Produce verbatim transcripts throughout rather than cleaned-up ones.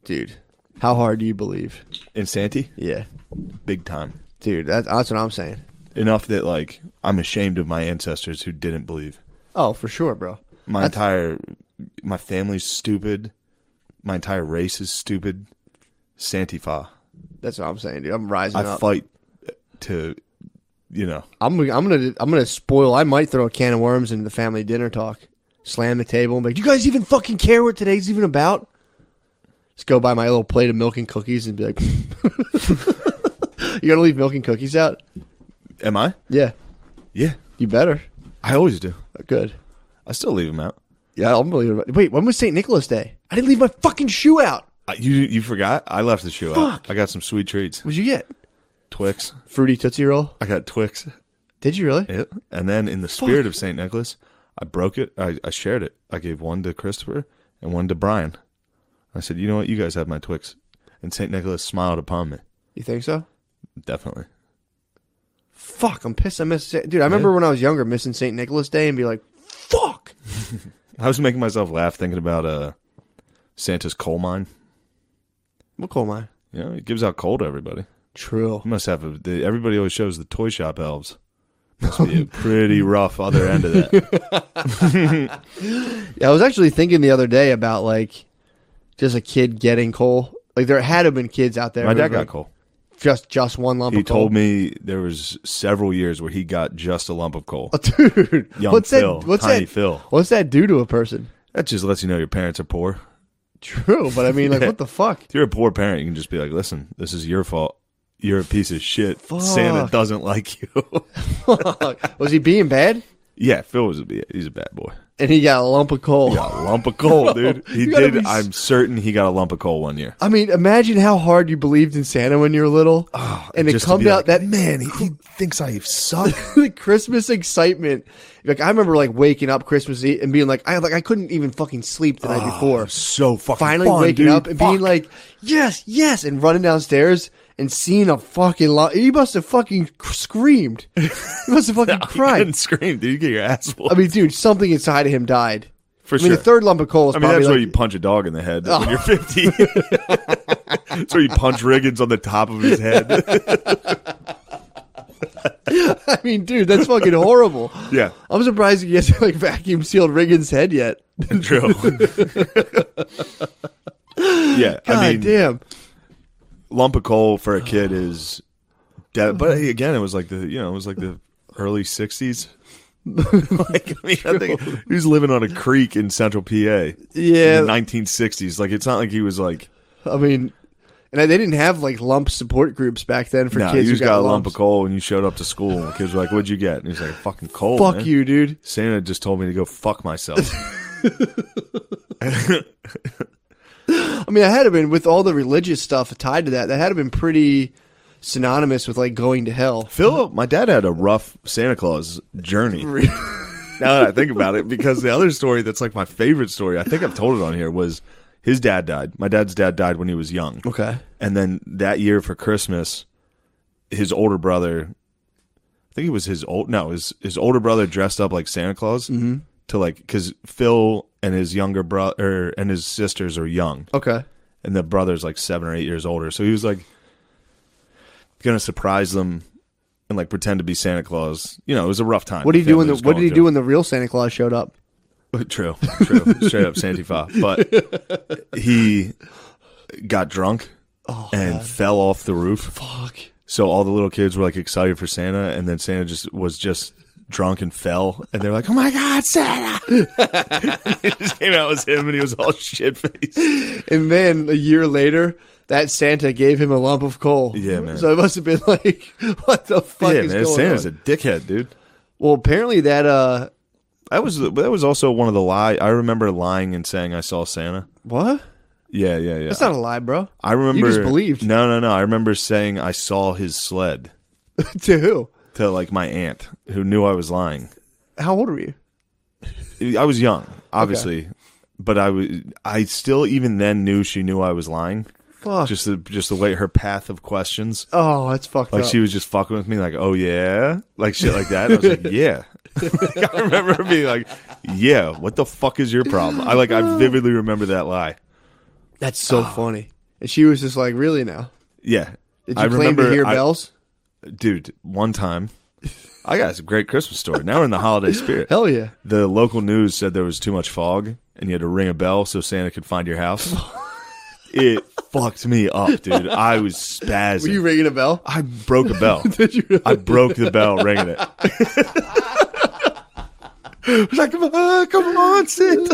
Dude, how hard do you believe? In Santee? Yeah. Big time. Dude, that, that's what I'm saying. Enough that, like, I'm ashamed of my ancestors who didn't believe. Oh, for sure, bro. My That's- entire, my family's stupid. My entire race is stupid. Santifa. That's what I'm saying, dude. I'm rising I up. fight to, you know. I'm I'm gonna I'm gonna spoil. I might throw a can of worms into the family dinner talk. Slam the table and be like, "Do you guys even fucking care what today's even about?" Just go buy my little plate of milk and cookies and be like, "You gonna leave milk and cookies out?" Am I? Yeah, Yeah. you better. I always do. Good. I still leave them out. Yeah, I'm believing it. Wait, when was Saint Nicholas Day? I didn't leave my fucking shoe out. Uh, you you forgot? I left the shoe Fuck. out. I got some sweet treats. What'd you get? Twix. Fruity Tootsie Roll. I got Twix. Did you really? Yep. And then in the spirit of Saint Nicholas, I broke it. I, I shared it. I gave one to Christopher and one to Brian. I said, you know what? You guys have my Twix. And Saint Nicholas smiled upon me. You think so? Definitely. Fuck, I'm pissed I missed Sa- Dude, I remember Yeah. when I was younger missing Saint Nicholas Day and be like, fuck. I was making myself laugh thinking about uh, Santa's coal mine. What coal mine? You know, he gives out coal to everybody. True. He must have a, the, everybody always shows the toy shop elves. Must be a pretty rough other end of that. Yeah, I was actually thinking the other day about like just a kid getting coal. Like there had to have been kids out there. My who dad was, got like, coal. Just just one lump He of coal. told me there was several years where he got just a lump of coal. Oh, dude, Young what's Phil, that? What's tiny that? Phil. What's that do to a person? That just lets you know your parents are poor. True, but I mean, like, Yeah. what the fuck? If you're a poor parent, you can just be like, listen, this is your fault. You're a piece of shit. Fuck. Santa doesn't like you. Was he being bad? Yeah, Phil was a he's a bad boy. And he got a lump of coal. He got a lump of coal, dude. He You gotta did. be s- I'm certain he got a lump of coal one year. I mean, imagine how hard you believed in Santa when you were little, and it Just to comes be out like, that man, he, he thinks I suck. the Christmas excitement. Like I remember, like waking up Christmas Eve and being like, I like I couldn't even fucking sleep the night before. So fucking Finally fun, waking dude. up and Fuck. being like, yes, yes, and running downstairs and seeing a fucking lot. He must have fucking screamed. He must have fucking You cried. couldn't scream, dude. You get your ass whooped. I mean, dude, something inside of him died. For I mean, sure. the third lump of coal is I mean, probably that's like, where you punch a dog in the head when you're fifty. That's where you punch Riggins on the top of his head. I mean, dude, that's fucking horrible. Yeah. I'm surprised he hasn't like vacuum sealed Riggins' head yet. True. Yeah. God I mean, damn. lump of coal for a kid is dead. But hey, again, it was like the, you know, it was like the early sixties. Like, I mean, I think he was living on a creek in central P A Yeah. in the nineteen sixties. Like, it's not like he was like, I mean, and they didn't have like lump support groups back then for no, kids you who just got, a lump lumps. of coal and you showed up to school and the kids were like, what'd you get? And he's like, fucking coal. Fuck man. you, dude. Santa just told me to go fuck myself. I mean, I had to been with all the religious stuff tied to that. That had to been pretty synonymous with like going to hell. Phil, my dad had a rough Santa Claus journey. Now that I think about it, because the other story that's like my favorite story, I think I've told it on here, was his dad died. My dad's dad died when he was young. Okay. And then that year for Christmas, his older brother, I think it was his old, no, his, his older brother dressed up like Santa Claus Mm-hmm. to like, because Phil and his younger brother, and his sisters are young. Okay. And the brother's like seven or eight years older. So he was like going to surprise them and like pretend to be Santa Claus. You know, it was a rough time. What did he do when Family the was What did going he through. do when the real Santa Claus showed up? True, true. Straight up Santifa. But he got drunk Oh, and God. fell off the roof. Fuck. So all the little kids were like excited for Santa, and then Santa just was just drunk and fell, and they're like, "Oh my God, Santa!" It just came out as him, and he was all shit faced. And then a year later, that Santa gave him a lump of coal. Yeah, man. So it must have been like, what the fuck Yeah, is man, going Santa's on? a dickhead, dude. Well, apparently that uh, That was that was also one of the lie. I remember lying and saying I saw Santa. what? Yeah, yeah, yeah. That's not a lie, bro. I remember. You just believed. No, no, no. I remember saying I saw his sled To who? to like my aunt who knew I was lying. How old were you? I was young, obviously, but I was. I still even then knew she knew I was lying. Fuck. Just the just the way her path of questions. oh, that's fucked Like up. she was just fucking with me, like, oh yeah, like shit like that. I was like, yeah. Like, I remember her being like, yeah. What the fuck is your problem? I like. I vividly remember that lie. That's so funny. And she was just like, really now? Yeah. Did you I claim remember, to hear I- bells? Dude, one time, I got a great Christmas story. Now we're in the holiday spirit. Hell yeah. The local news said there was too much fog, and you had to ring a bell so Santa could find your house. It fucked me up, dude. I was spazzing. Were you ringing a bell? I broke a bell. Did you really? I broke the bell ringing it. I was like, come on, come on,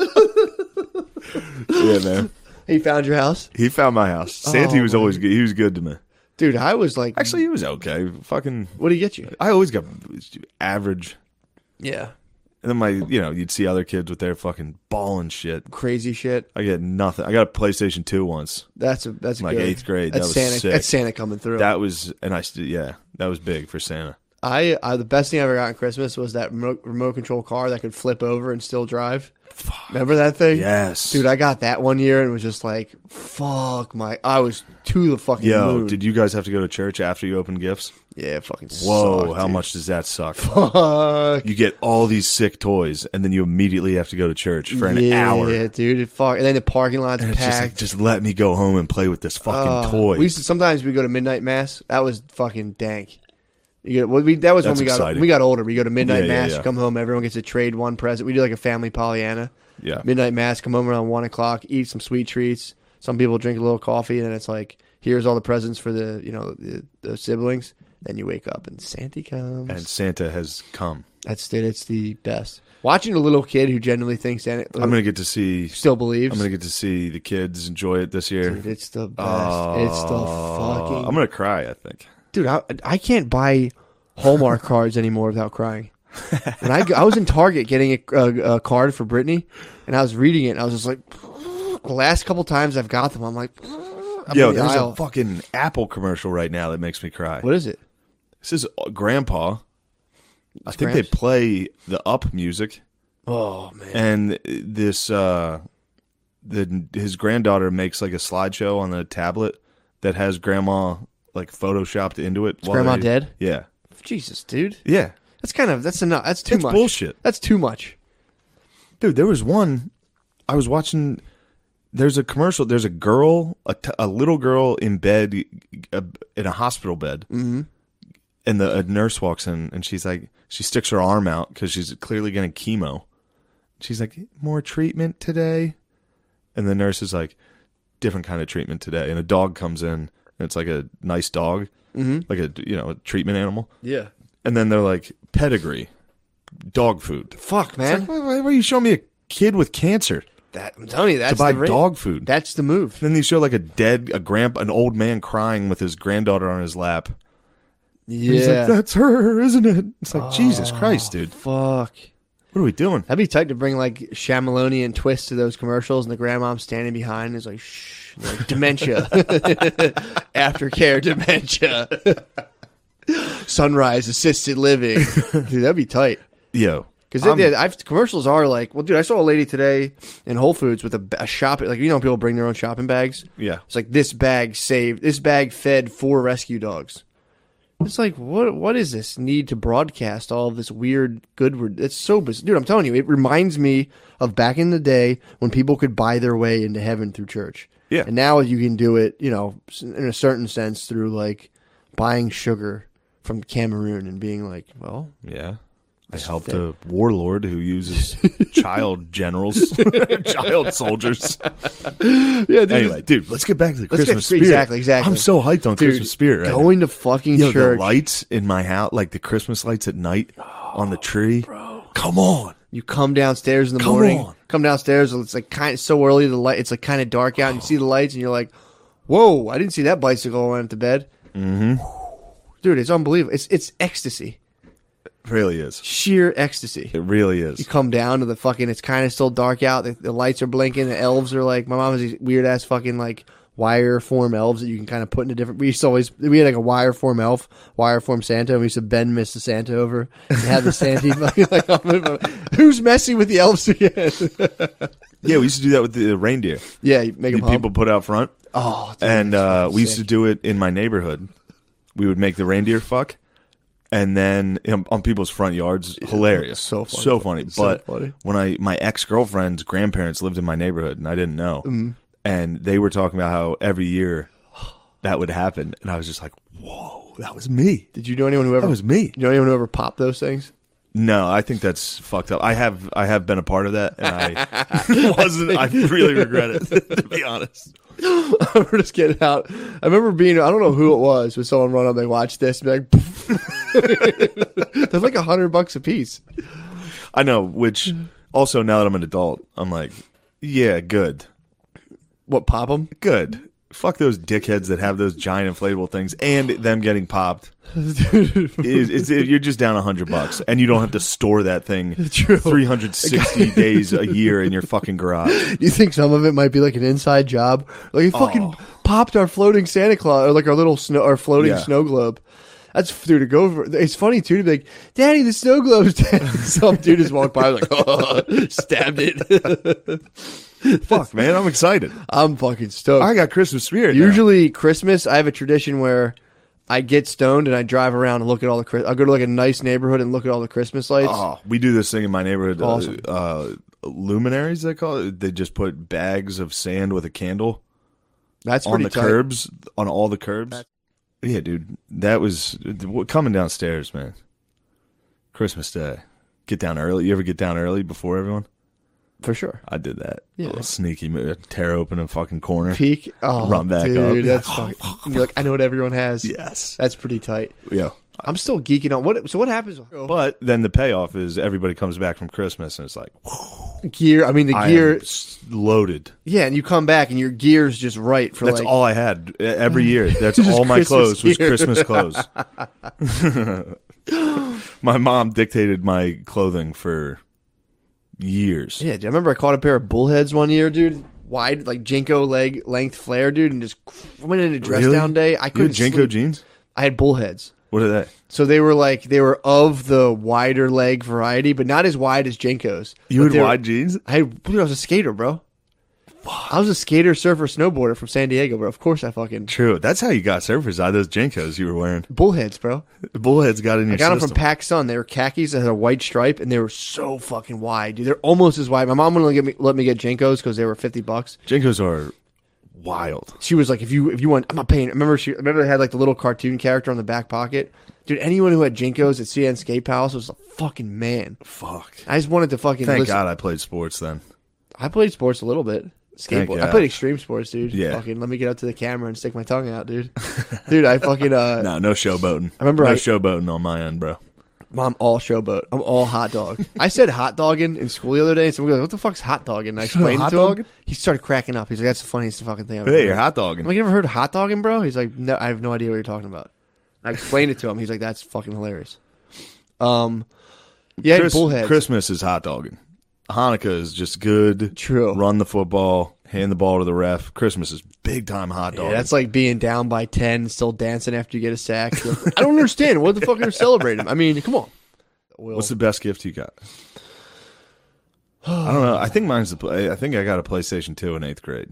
Santa. Yeah, man. He found your house? He found my house. Santa Oh, was always good. He was good to me. Dude, I was like... Actually, he was okay. Fucking, What did he get you? I always got average. Yeah. And then my, you know, you'd see other kids with their fucking ball and shit. Crazy shit. I get nothing. I got a PlayStation two once. That's a that's a Like good. eighth grade. That's That was Santa. sick. That's Santa coming through. That was, and I, st- yeah, that was big for Santa. I, I the best thing I ever got on Christmas was that remote, remote control car that could flip over and still drive. Remember that thing? Yes. Dude, I got that one year and was just like, fuck my. I was to the fucking Yo, moon. did you guys have to go to church after you opened gifts? Yeah, it fucking. Whoa, sucked, how dude. much does that suck? Fuck. You get all these sick toys, and then you immediately have to go to church for an yeah, hour. Yeah, dude. It fuck. And then the parking lot's And it's just like, packed. just let me go home and play with this fucking Uh, toy. We used to sometimes we go to midnight mass. That was fucking dank. You get well, we that was That's when we got exciting. we got older. We go to midnight Yeah, yeah, mass. yeah. You come home, everyone gets to trade one present. We do like a family Pollyanna. yeah. Midnight mass. Come home around one o'clock. Eat some sweet treats. Some people drink a little coffee, and then it's like, here's all the presents for the you know the, the siblings. Then you wake up and Santa comes. And Santa has come. That's it. It's the best. Watching a little kid who genuinely thinks Santa I'm gonna get to see. still believes. I'm gonna get to see the kids enjoy it this year. Dude, it's the best. Oh, it's the fucking. I'm gonna cry. I think. Dude, I, I can't buy Hallmark cards anymore without crying. When I, I was in Target getting a, a, a card for Brittany, and I was reading it, and I was just like, the last couple times I've got them, I'm like, I'm Yo, in the there's aisle. a fucking Apple commercial right now that makes me cry. What is it? This is uh, Grandpa. I It's think Gramps? they play the Up music, Oh man, and this uh, the his granddaughter makes like a slideshow on the tablet that has Grandma like photoshopped into it. while Grandma they- dead? Yeah, Jesus, dude, yeah. that's kind of that's enough. That's too It's much. bullshit. That's too much. Dude, there was one I was watching. There's a commercial. There's a girl, a, t- a little girl in bed, uh, in a hospital bed, Mm-hmm. and the a nurse walks in, and she's like, she sticks her arm out because she's clearly getting chemo. She's like, more treatment today, and the nurse is like, different kind of treatment today. And a dog comes in, and it's like a nice dog, Mm-hmm. like a you know a treatment animal, Yeah. and then they're like pedigree, dog food. Fuck, It's man. like, why, why are you showing me a kid with cancer That I'm telling you, that's to buy the rate. dog food? That's the move. Then they show like a dead, a grandpa, an old man crying with his granddaughter on his lap. And he's Yeah. like, that's her, isn't it? It's like, Jesus Christ, dude. Fuck. What are we doing? That'd be tight to bring like Shyamalonian twists to those commercials, and the grandmom's standing behind is like, shh, like, dementia, aftercare dementia, sunrise assisted living. Dude, that'd be tight. Yo. Because I'm- yeah, I've commercials are like, well, dude, I saw a lady today in Whole Foods with a, a shopping, like you know, people bring their own shopping bags. Yeah. It's like this bag saved, this bag fed four rescue dogs. It's like, what? What is this need to broadcast all of this weird good? It's so bizarre. Dude, I'm telling you, it reminds me of back in the day when people could buy their way into heaven through church. Yeah. And now you can do it, you know, in a certain sense through like buying sugar from Cameroon and being like, well, Yeah. I helped fair. a warlord who uses child generals, child soldiers. yeah, dude, Anyway, dude, let's get back to the Let's get- Christmas spirit. exactly, exactly. I'm so hyped on dude, Christmas spirit right now. going to fucking Yo, church. the lights in my house, like the Christmas lights at night on the tree. Bro. Come on. You come downstairs in the Come morning. on. Come downstairs. It's like kind of so early. The light. It's like kind of dark out. And you see the lights, and you're like, "Whoa! I didn't see that bicycle when I went to bed." Mm-hmm. Dude, it's unbelievable. It's it's ecstasy, It really is. sheer ecstasy. It really You is. come down to the fucking. It's kind of still dark out. The, the lights are blinking. The elves are like. My mom has these weird ass fucking like wire form elves that you can kind of put into different. We used to always we had like a wire form elf, wire form Santa. And we used to bend Mister Santa over and have the Santa fucking like. Who's messing with the elves again? Yeah, we used to do that with the reindeer. Yeah, you make You them hump. people put out front. Oh, dude, And it's uh, fucking we used to sick. do it in my neighborhood. We would make the reindeer fuck, and then on, on people's front yards. Hilarious, so funny. so funny. So But funny. when I my ex girlfriend's grandparents lived in my neighborhood, and I didn't know, Mm-hmm. and they were talking about how every year that would happen, and I was just like, whoa, that was me. Did you know anyone who ever? That was me. You know anyone who ever popped those things? No, I think that's fucked up. I have I have been a part of that, and I wasn't. I really regret it, to be honest. I remember just getting out. I remember being, I don't know who it was, but someone run up, they watched this, and be like, they're like a hundred bucks a piece. I know, which also now that I'm an adult, I'm like, yeah, good. What, pop them? Good. Fuck those dickheads that have those giant inflatable things and them getting popped. It's, it's, it, you're just down a hundred bucks, and you don't have to store that thing True. three hundred sixty days a year in your fucking garage. You think some of it might be like an inside job? Like, he fucking Oh. popped our floating Santa Claus, or like our little snow, our floating Yeah. snow globe. That's, dude, to go for, it's funny too to be like, Daddy, the snow globe's dead. Some dude just walked by, like, oh, stabbed it. Fuck, man, I'm excited. I'm fucking stoked. I got Christmas spirit. now. Usually Christmas, I have a tradition where I get stoned and I drive around and look at all the. Chris- I go to like a nice neighborhood and look at all the Christmas lights. Oh, we do this thing in my neighborhood. Awesome. Uh, uh, luminaries, they call it. They just put bags of sand with a candle That's on pretty the tight. curbs, on all the curbs. Yeah, dude, that was coming downstairs, man. Christmas Day, get down early. You ever get down early before everyone? For sure. I did that. Yeah. A little sneaky move, tear open a fucking corner. Peak. Oh, Run back dude, up. That's fucking. You're like, I know what everyone has. Yes. That's pretty tight. Yeah. I'm still geeking on what. So what happens? But then the payoff is everybody comes back from Christmas and it's like, Gear. I mean, the I gear. am s- loaded. Yeah, and you come back and your gear's just right for That's like. all I had e- every year. That's Just all my Christmas clothes was gear. Christmas clothes. My mom dictated my clothing for years. Yeah, dude, I remember I caught a pair of bullheads one year, dude. Wide, like Jinko leg length flare, dude, and just went into dress Really? down day. I You had couldn't Jinko sleep. jeans? I had bullheads. What are they? So they were like they were of the wider leg variety, but not as wide as Jinkos. You But had they were- wide jeans? I had, dude, I was a skater, bro. I was a skater, surfer, snowboarder from San Diego, bro. Of course, I fucking True. That's how you got surfers out of those Jinkos you were wearing. bullheads, bro. The bullheads got in your I got them system. from Pac Sun. They were khakis that had a white stripe, and they were so fucking wide, dude. They're almost as wide. My mom wouldn't let me let me get Jinkos because they were fifty bucks. Jinkos are wild. She was like, "If you if you want, I'm not paying." I remember she I remember they had like the little cartoon character on the back pocket. Dude, anyone who had Jinkos at C N Skate Palace was a fucking man. Fuck. I just wanted to fucking Thank listen. God I played sports then. I played sports a little bit. Thank Skateboard. I God. played extreme sports, dude. Yeah. Fucking let me get up to the camera and stick my tongue out, dude. Dude, I fucking uh No, no showboating. I remember no I- showboating on my end, bro. I'm all showboat. I'm all hot dog. I said hot dogging in school the other day, and someone goes, "What the fuck's hot dogging?" And I explained Hot it to him. dogging? He started cracking up. He's like, "That's the funniest fucking thing I've ever Hey, heard." you're hot I'm dogging. like, "You ever heard of hot dogging, bro?" He's like, "No, I have no idea what you're talking about." I explained it to him. He's like, "That's fucking hilarious." Um, yeah, Chris- bullheads. Christmas is hot dogging. Hanukkah is just good. True. Run the football, hand the ball to the ref. Christmas is big time hot dogging. Yeah, that's like being down by ten, still dancing after you get a sack. You're like, I don't understand. What the fuck are you celebrating? I mean, come on. Will. What's the best gift you got? I don't know. I think mine's the play. I think I got a PlayStation two in eighth grade.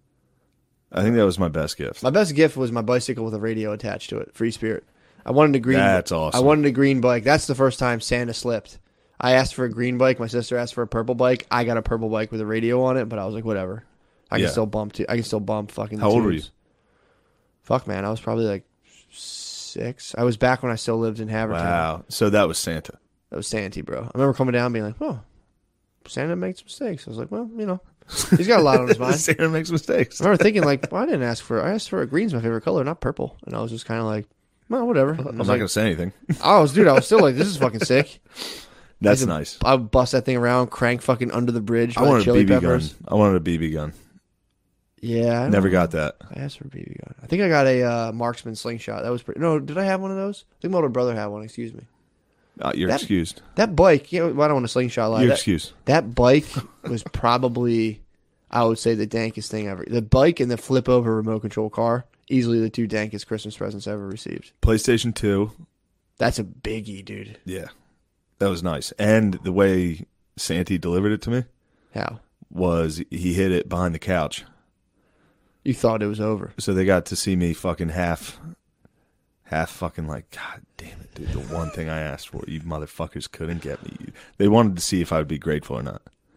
I think that was my best gift. My best gift was my bicycle with a radio attached to it, Free Spirit. I wanted a green. That's awesome. I wanted a green bike. That's the first time Santa slipped. I asked for a green bike. My sister asked for a purple bike. I got a purple bike with a radio on it, but I was like, whatever. I can Yeah. still bump. To, I can still bump. Fucking. How old were you? tunes. Fuck, man. I was probably like six. I was back when I still lived in Havertown. Wow. So that was Santa. That was Santa, bro. I remember coming down and being like, oh, Santa makes mistakes. I was like, well, you know, he's got a lot on his mind. Santa makes mistakes. I remember thinking like, well, I didn't ask for. I asked for a green's my favorite color, not purple. And I was just kind of like, well, whatever. And I I'm was not like, gonna say anything. I was, dude. I was still like, this is fucking sick. That's I nice. I would bust that thing around, crank fucking under the bridge. I by the wanted a chili B B peppers. gun. I wanted a B B gun. Yeah, I don't Never know. got that. I asked for a B B gun. I think I got a uh, marksman slingshot. That was pretty. No, did I have one of those? I think my older brother had one. Excuse me. Uh, you're That- excused. That bike. You know, well, I don't want to slingshot lie. You're That, excused. that bike was probably, I would say, the dankest thing ever. The bike and the flip over remote control car, easily the two dankest Christmas presents I ever received. PlayStation two. That's a biggie, dude. Yeah, that was nice. And the way Santee delivered it to me How? was he hid it behind the couch, You thought it was over. so they got to see me fucking half, half fucking like, God damn it, dude! The one thing I asked for, you motherfuckers couldn't get me. They wanted to see if I would be grateful or not.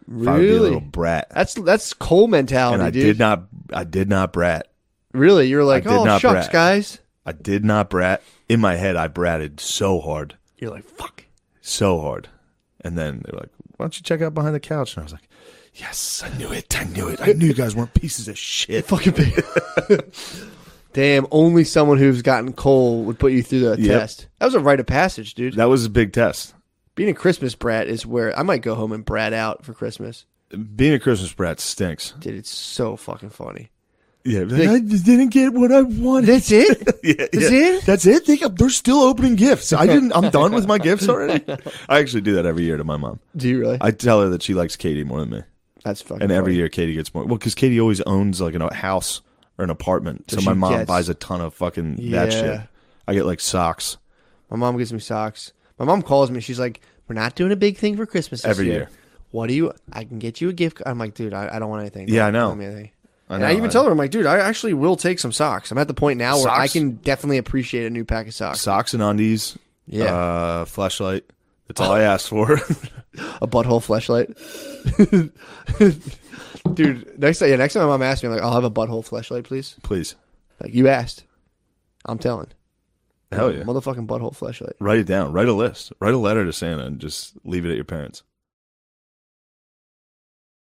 If I would be a Really? little brat. That's that's Cole mentality, And I dude. did not. I did not brat. Really, you're like, I did oh not shucks, brat. guys. I did not brat. In my head, I bratted so hard, You're like, fuck. so hard. And then they were like, "Why don't you check out behind the couch?" And I was like, "Yes, I knew it. I knew it. I knew you guys weren't pieces of shit." Fucking big. Damn, only someone who's gotten Cole would put you through the Yep. test. That was a rite of passage, dude. That was a big test. Being a Christmas brat is where I might go home and brat out for Christmas. Being a Christmas brat stinks. Dude, it's so fucking funny. Yeah, I didn't get what I wanted. That's it? yeah, That's yeah. it? That's it. They, they're still opening gifts. I didn't. I'm done with my gifts already. I actually do that every year to my mom. Do you really? I tell her that she likes Katie more than me, That's fucking and every funny. year Katie gets more. Well, because Katie always owns like a house or an apartment, so, So my she mom gets- buys a ton of fucking Yeah. that shit. I get like socks My mom gives me socks. My mom calls me. She's like, we're not doing a big thing for Christmas this every year. year. What do you, I can get you a gift. I'm like, dude, I, I don't want anything. Yeah, I Don't know. give me anything. I And know, I even I- tell her, I'm like, dude, I actually will take some socks. I'm at the point now where I Socks? can definitely appreciate a new pack of socks. Socks and undies. Yeah. Uh, flashlight. That's all I asked for. A butthole fleshlight. Dude, next time, yeah, next time my mom asks me, I'm like, I'll have a butthole fleshlight, please. Please. Like, you asked. I'm telling. Hell yeah. Motherfucking butthole fleshlight. Write it down. Write a list. Write a letter to Santa and just leave it at your parents.